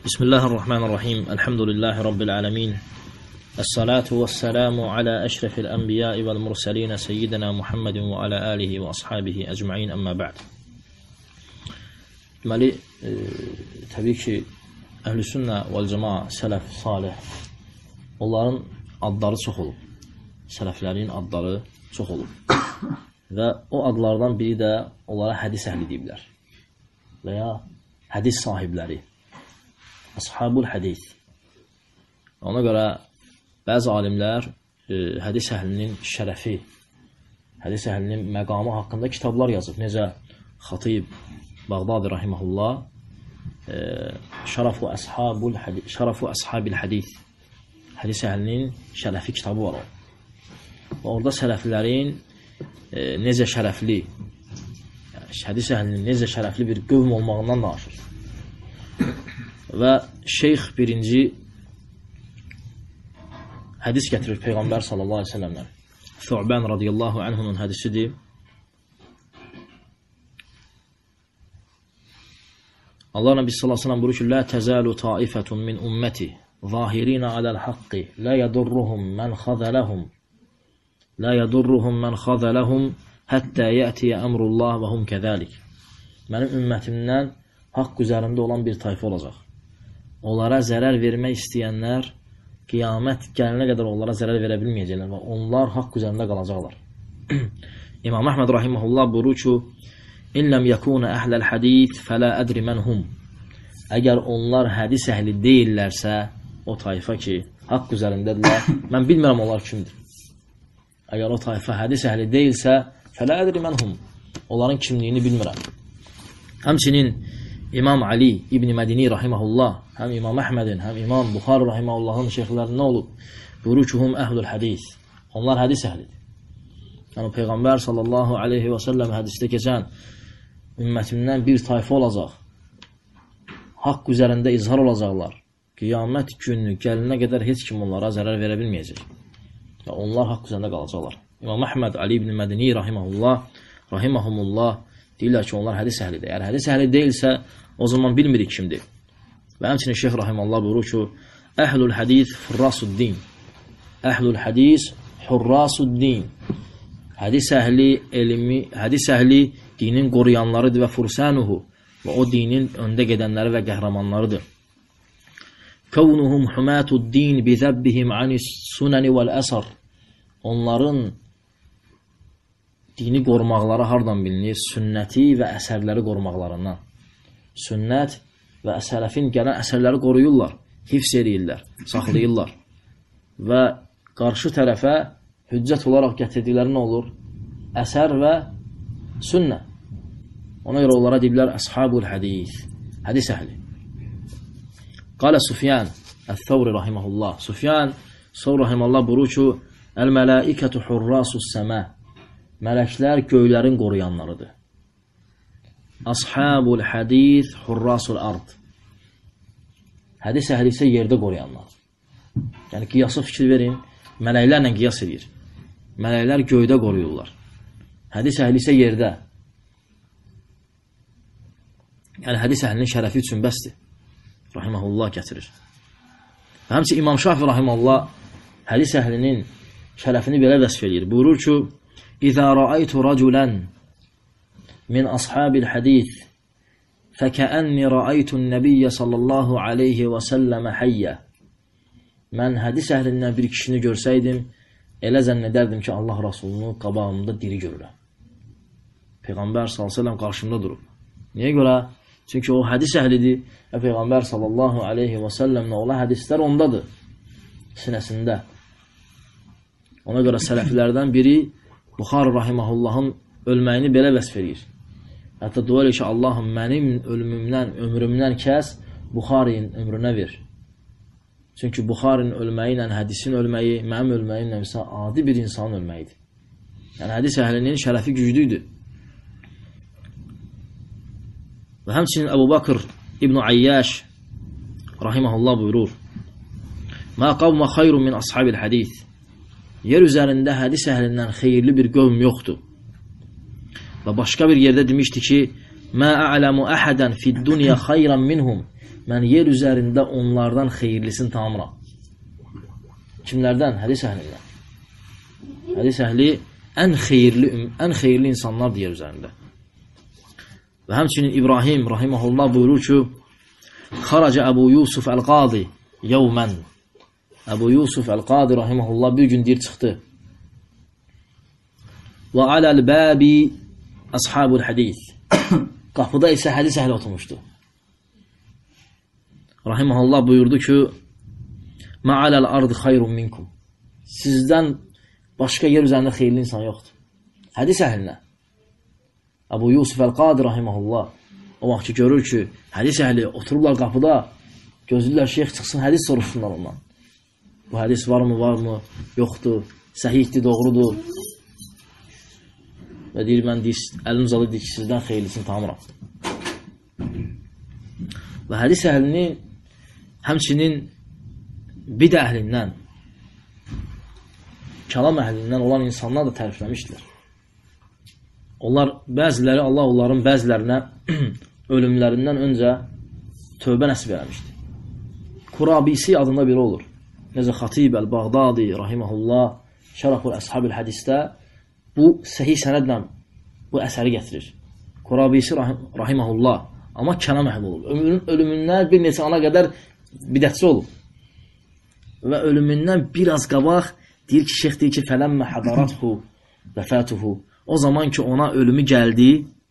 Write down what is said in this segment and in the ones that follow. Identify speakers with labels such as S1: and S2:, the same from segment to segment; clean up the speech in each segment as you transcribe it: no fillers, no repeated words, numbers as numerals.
S1: Bismillahirrahmanirrahim. Elhamdülillahi Rabbil alemin. Es-salatu vesselamu ala eşrefil enbiyai vel murseline seyyidina Muhammedin ve ala alihi ve ashabihi ecma'in amma ba'd. Deməli, təbii ki, əhl-i sünnə vəl-cəma, sələf, salih, onların adları çox olub. Sələflərin adları çox olub. Və o adlardan biri də onlara hədis əhli deyiblər. Və ya hədis sahibləri. Ashabul hədis. Ona görə bəzi alimlər hədis əhlinin şərəfi, hədis əhlinin məqamı haqqında kitablar yazıb. Necə Xatib Bağdadi rahiməhullah Şarafu Ashabil hədis, hədis əhlinin şərəfi kitabı var o. Və orada sələflərin necə şərəfli, hədis əhlinin necə şərəfli bir qövm olmağından danışır. Və şeyx birinci hədis gətirir Peyğəmbər sallallahu aleyhi ve sellemdən. Thu'ban radiyallahu anhunun hədisidir. Allah Nəbi sallallahu aleyhi ve sellem buyurur ki: "La tazalu taifetun min ummati zahirina alal haqqi la yadurruhum man khazalahum la yadurruhum man khazalahum hatta ya'ti emrullah və hum kezalik." Mənim ümmətimdən haqq üzərində olan bir tayfa olacaq. Onlara zərər vermək istəyənlər qiyamət gələnə qədər onlara zərər verə bilməyəcəklər və onlar haqq üzərində qalacaqlar. İmam Əhməd rahimehullah buyurur ki: "İn lem yekuna ahlul hadis fala adri men hum." Əgər onlar hədis əhli deyillərsə, o tayfa ki, haqq üzərindədirlər, mən bilmirəm onlar kimdir. Əgər o tayfa hədis əhli deyilsə, fala adri men hum. Onların kimliyini bilmirəm. Həmçinin İmam Ali İbn Mədini rahimehullah, həm İmam Əhmədin, həm İmam Buxari rahimehullahın şeyxlərindən olub, buyurur ki, hum əhlul hədis. Onlar hədis əhlidir. Yəni Peyğəmbər sallallahu aleyhi və səlləm hədisdə keçən ümmətimdən bir tayfa olacaq. Haqq üzərində izhar olacaqlar. Qiyamət günü gəlinə qədər heç kim onlara zərər verə bilməyəcək. Və onlar haqq üzərində qalacaqlar. İmam Əhməd Ali İbn Mədini rahimehumullah deyirlər ki, onlar hədis əhlidir. Əgər hədis əhli deyilsə, o zaman bilmirik kimdir. Və həmçinin Şeyx rahimeullah buyurur ki, əhlul hədis hurrasuddin. Əhlul hədis hurrasuddin. Hədis əhli elmi, hədis əhli dinin qoruyanlarıdır və fursanuhu, və o dinin öndə gedənləri və qəhrəmanlarıdır. Kavnuhum humatuddin bi zabbihim anis sunani vel asar. Onların dini qorumaqları hardan bilinir? Sünnəti və əsərləri qorumaqlarından. Sünnət və sələfin gələn əsərləri qoruyurlar, hifz edirlər, saxlayırlar. Və qarşı tərəfə hüccət olaraq gətirdikləri nə olur? Əsər və sünnə. Ona görə onlara deyirlər əshabul hədis, hədis əhli. Qalə Sufyan əth-Thawri rahimehullah. Sufyan rahimehullah buyurur ki, "El-mələikətu hurrasus səma." Mələklər göylərin qoruyanlarıdır. Ashabul hədis hurrasul ard. Hədis əhli isə yerdə qoruyanlar. Yəni qiyası fikir verin, mələklərlə qiyas edir. Mələklər göydə qoruyurlar. Hədis əhli isə yerdə. Yəni hədis əhlinin şərəfi üçün bəsdir. Rahimehullah gətirir. Və həmçinin İmam Şafi rahimehullah hədis əhlinin şərəfini belə vəsf edir. Buyurur ki: "İzə rəaytu raculan min ashabil hadis fəkəənni rəaytu'n-nəbiyyə sallallahu aleyhi və səlləmə hayya." Mən hədis əhlindən bir kişini görsəydim, elə zənn edərdim ki, Allah Rasulunu qabağımda diri görürəm. Peyğəmbər sallallahu aleyhi və səlləm qarşımda durub. Niyə görə? Çünki o hədis əhlidir və Peyğəmbər sallallahu aleyhi və səlləmlə olan hədislər ondadır, sinəsində. Ona görə sələflərdən biri Buxari rahimehullahın ölməyini belə vəsf edir. Hətta dua edir ki, Allahım mənim ömrümdən kəs, Buxarinin ömrünə ver. Çünki Buxarinin ölməyi ilə hədisin ölməyi, mənim ölməyimlə isə adi bir insanın ölməyidir. Yəni hədis əhlinin şərəfi güclüdür. Və həmçinin Əbu Bakır İbn Ayyaş rahimehullah buyurur: "Ma qavma xayrun min ashabil hadis." Yer üzərində hədis əhlindən xeyirli bir qövm yoxdur. Və başqa bir yerdə demişdi ki, Mə a'lamu ahadan fid-dunya xayran minhum. Mən yer üzərində onlardan xeyirlisini tanımıram. Kimlərdən? Hədis əhlindən. Hədis əhli ən xeyirli insanlardır yer üzərində. Və həmçinin İbrahim rahimehullah buyurur ki: "Xaraca Əbu Yusuf el-Qadi yevmən." Əbu Yusuf el-Qadi rahimehullah bir gün deyir çıxdı. Və aləl-babi ashabul hadis. Qapıda isə hədis əhli oturmuşdu. Rahimehullah buyurdu ki: "Ma aləl-ardı xayrun minkum." Sizdən başqa yer üzərində xeyirli insan yoxdur. Hədis əhlinə. Əbu Yusuf el-Qadi rahimehullah o vaxt ki görür ki, hədis əhli otururlar qapıda, gözlürlər şeyx çıxsın, hədis soruşsunlar ondan. Bu hədis varmı, yoxdur, səhihdir, doğrudur. Və deyir, mən əlim uzadı ki, sizdən xeyirlisini tanımıram. Və hədis əhlinin, həmçinin bidə əhlindən, kəlam əhlindən olan insanlar da tərifləmişdir. Onlar, bəziləri, Allah onların bəzilərinə ölümlərindən öncə tövbə nəsib eləmişdir. Kurabisi adında biri olur. Necə Xatib el-Bağdadi, rahiməhullah, Şərəful Əshab-ül Hədisdə bu səhih sənədlə bu əsəri gətirir. Kurabisi rahiməhullah, amma kəlam əhli olur. Ölümündən bir neçə ana qədər bidətçi olur. Və ölümündən biraz qabaq deyir ki, şeyx deyir ki, fələmmə hadarathu vəfətuhu. O zaman ki ona ölümü gəldi,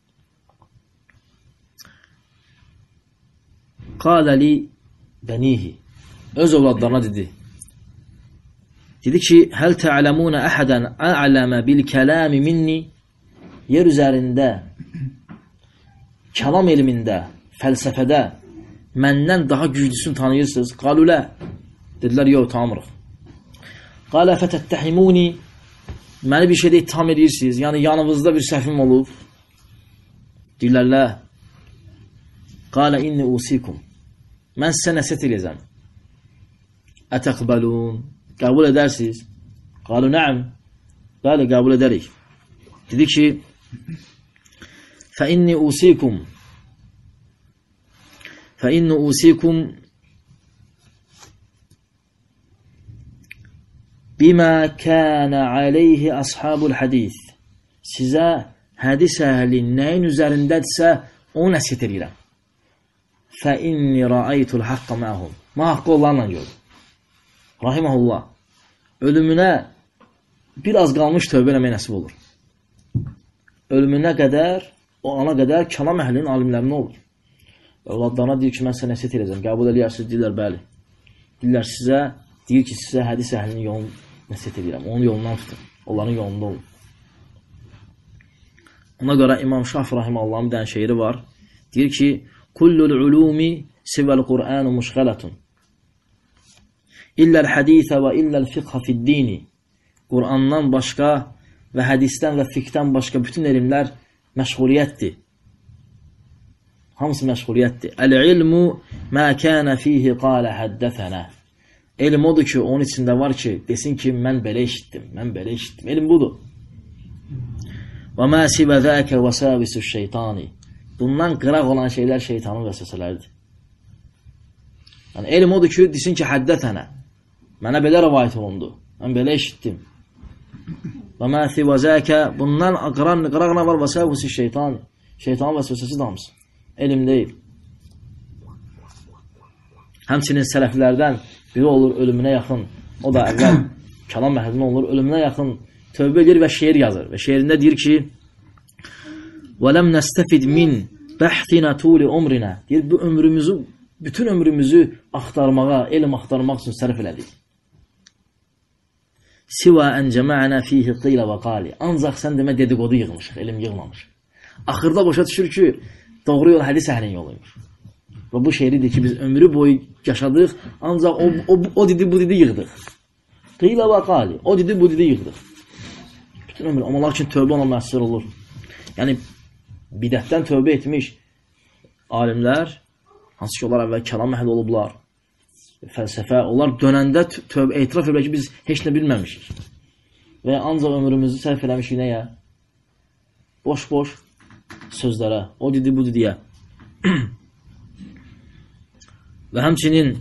S1: qaləli bənihi, öz ovladlarına dedi. Dedi ki, həl tə'ləmunə əhədən a'ləmə bil kələmi minni, yer üzərində, kəlam elmində, fəlsəfədə məndən daha güclüsünü tanıyırsınız. Qalulə, dedilər, yox, tanımırıq. Qalə fətəttəhimuni, məni bir şeydə ittiham edirsiniz, yəni yanınızda bir səhvim olub. Deyirlər, lə. Qalə inni usikum, mən sizə nəsiyyət edəcəm. Ətəqbəlun, qəbul edərsiniz. Qalu nəəm, bəli, qəbul edərik. Dedi ki, fəinni usikum bimə kənə aleyhi ashabul hadis. Sizə hədis əhli nəyin üzərindədirsə, onu nəsiyyət edirəm. Fəinni rəaytul haqqa məhum. Ma haqqı onlarla gördüm. Rahiməhullah, ölümünə biraz qalmış tövbə eləmək nəsib olur. Ölümünə qədər, o ana qədər kəlam əhlinin alimlərində olur. Övladlarına deyir ki, mən sizə nəsiyyət edəcəm. Qəbul edirsiniz, deyirlər, bəli. Deyirlər sizə, deyir ki, sizə hədis əhlinin yolunu nəsiyyət edirəm. Onun yolundan tutun. Onların yolunda olun. Ona görə İmam Şafi rahiməhallahın bir dənə şeiri var. Deyir ki, kullul ulumi sivəl Qur'anu muşğalatun. İlləl hədithə və illəl fiqhə fid-dini. Qur'andan başqa və hədisdən və fiqhdən başqa bütün elmlər məşğuliyyətdir. Hamısı məşğuliyyətdir. Əl-ilmu mə kənə fihi qalə həddəfənə. Elm odur ki, onun içində var ki, desin ki, mən belə eşitdim, mən belə eşitdim. Elm budur. Və mə sivə zəkə və səvisu şeytani. Bundan qıraq olan şeylər şeytanın vəsvəsələridir. Yəni, elm odur ki, desin ki, həddəfənə. Mənə belə rəvayət olundu. Mən belə eşitdim. Və mə sivə zəkə. Bundan qıraqına var və səvisu şeytani. Şeytanın vəsvəsəsi damsın. Elm deyil. Həmçinin sələflərdən biri olur ölümünə yaxın, o da əvvəl kəlam əhlində olur, ölümünə yaxın tövbə edir və şeir yazır. Və şeirində deyir ki, وَلَمْ نَسْتَفِدْ مِنْ بَحْثِنَا طُولِ عُمْرِنَا. Deyir, bu ömrümüzü, bütün ömrümüzü axtarmağa, elm axtarmaq üçün sərf elədik. سِوَا أَنْ جَمَعَنَا فِيهِ قِيلَ وَقَالِ. Ancaq sən demə dedikodu yığmışıq, elm yığmamış. Axırda başa düşür ki, doğru yol hədis əhlinin yoluymuş. Və bu şeiridir ki, biz ömrü boyu yaşadıq, ancaq o dedi, bu dedi yığdıq. Qıyla və qali, o dedi, bu dedi yığdıq. Bütün ömrü, amma lakin tövbə ona məhsur olur. Yəni, bidətdən tövbə etmiş alimlər, hansı ki, onlar əvvəl kəlam əhli olublar, fəlsəfə, onlar dönəndə tövbə etiraf edirlər ki, biz heç nə bilməmişik. Və ancaq ömrümüzü sərf eləmişik nəyə? Boş-boş sözlərə. O dedi, bu deyə. Və həmçinin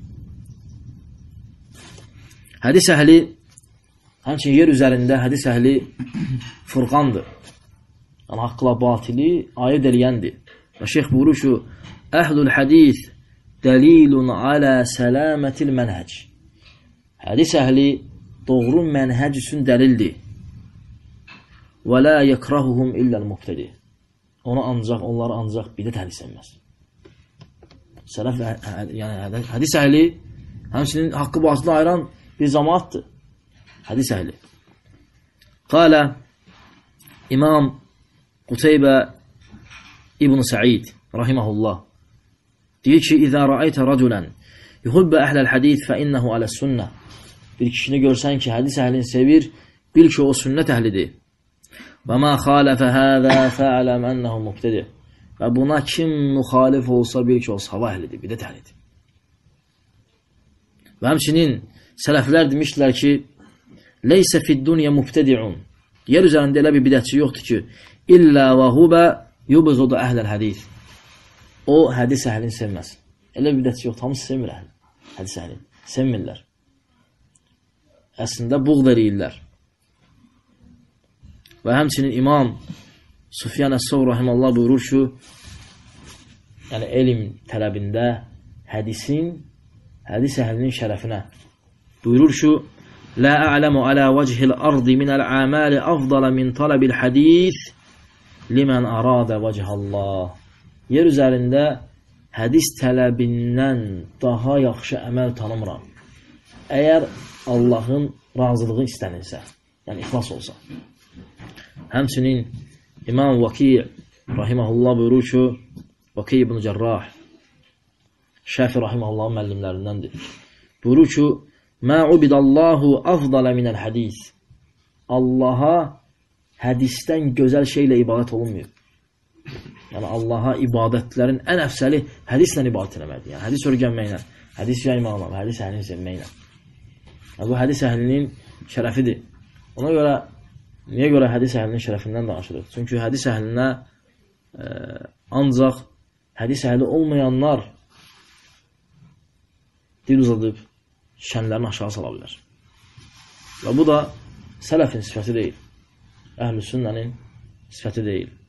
S1: hədis əhli, həmçinin yer üzərində hədis əhli fırqandır. Yəni, haqqla batili ayıd eləyəndir. Və şeyx buyurur ki, əhlul hədis dəlilun alə sələmətil mənhəc. Hədis əhli doğru mənhəc üçün dəlildir. Və la yekrahuhum illəl mubtədi. Onları ancaq bidət əhli sevməz. Sələf, yəni hədis əhli həmçinin haqqı batılı ayıran bir cemaatdır. Hədis əhli. Qalə İmam Qutaybə İbn Sa'id rahimehullah deyir ki, İzə rəaytə rəculən yuhibbə əhləl hədis fə innəhu aləs sünnə. Bir kişini görsən ki, hədis əhlini sevir, bil ki, o sünnət əhlidir. Və mə xalifə həzə fəələm ənəhu mubtədi. Və buna kim müxalif olsa, bil ki, o hava əhlidir, bidət əhlidir. Və həmçinin sələflər demişdilər ki, leysə fid dunya mubtədi'un. Yer üzərində elə bir bidətçi yoxdur ki, illə və hubə yubğudu əhləl hədis. O, hədis əhlini sevməz. Elə bir bidətçi yoxdur, hamısı sevmir hədis əhlini. Sevmirlər. Əslində, buğd eləyirlər. Və həmçinin İmam Sufyan Əs-Savri rahimehullah buyurur ki, yəni elm tələbində hədis əhlinin şərəfinə buyurur ki, la a'lamu ala vecihil ardi minəl amali afdala min talabil hadis limen arada vecihallah. Yer üzərində hədis tələbindən daha yaxşı əməl tanımıram. Əgər Allahın razılığı istənilsə, yəni ixlas olsa. Həmçinin İmam Vaki rahimehullah buyurur ki, Vaki ibn Cərrah Şafi rahimehullahın müəllimlərindəndir. Buyurur ki, mə ubidallahu afdala minəl hədis. Allaha hədisdən gözəl şeylə ibadət olunmuyor. Yəni Allaha ibadətlərin ən əfsəli hədislə ibadət eləməkdir. Yəni hədis öyrənməklə, hədis yaymaqla, hədis əhlini sevməklə. Yəni, bu hədis əhlinin şərəfidir. Ona görə, niyə görə hədis əhlinin şərəfindən danışırıq? Çünki hədis əhlinə ancaq hədis əhli olmayanlar dil uzadıb şənlərini aşağı sala bilər. Və bu da sələfin sifəti deyil. Əhl-i sünnənin sifəti deyil.